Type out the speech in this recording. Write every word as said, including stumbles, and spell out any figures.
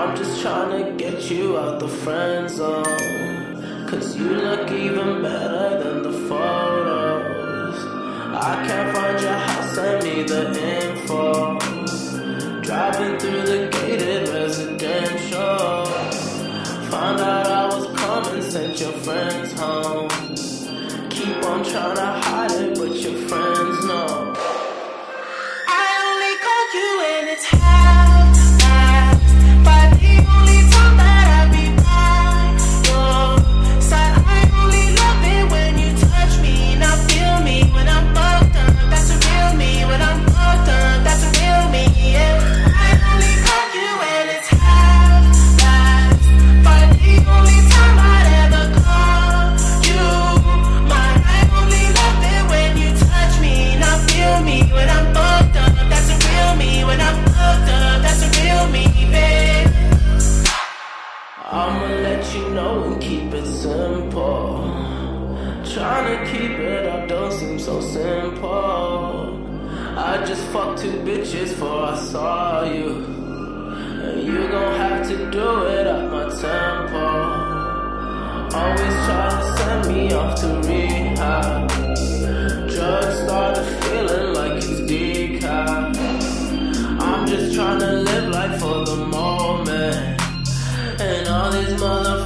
I'm just trying to get you out the friend zone, cause you look even better than the photos. I can't find your house, send me the info. Driving through the gated residential, found out I was coming, sent your friends home. Keep on trying to hide it, but your friends know. I only call you when it's half past, but the only time that I be by your side. I only love it when you touch me, now feel me when I'm fucked up. That's a real me when I'm fucked up. That's a real me, yeah. I only call you when it's half past, but the only time I'd ever call you mine. I only love it when you touch me, now feel me when I'm fucked up. That's a real me when I'm fucked up. That's a real me, babe. I'ma let you know and keep it simple. Trying to keep it up don't seem so simple. I just fucked two bitches before I saw you, and you gon' have to do it at my tempo. Always try to send me off to rehab. Drugs started feeling like it's decaf. I'm just trying to live life for the moment, and all these motherfuckers